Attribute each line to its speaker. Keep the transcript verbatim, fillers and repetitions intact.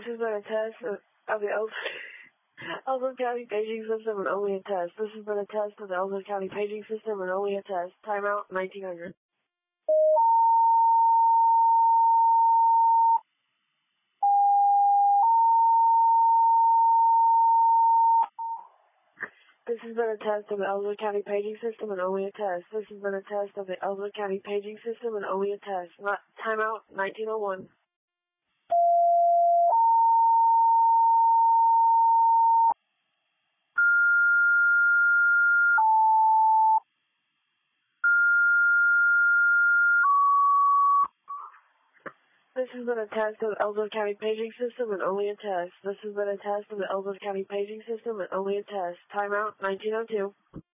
Speaker 1: This has been a test of, of the Ellsworth, Ellsworth County paging system and only a test. This has been a test of the Ellsworth County paging system and only a test. Timeout, nineteen hundred. This has been a test of the Ellsworth County paging system and only a test. This has been a test of the Ellsworth County paging system and only a test. Not, timeout, nineteen oh one. This has been a test of the Ellsworth County paging system and only a test. This has been a test of the Ellsworth County paging system and only a test. Timeout, nineteen oh two.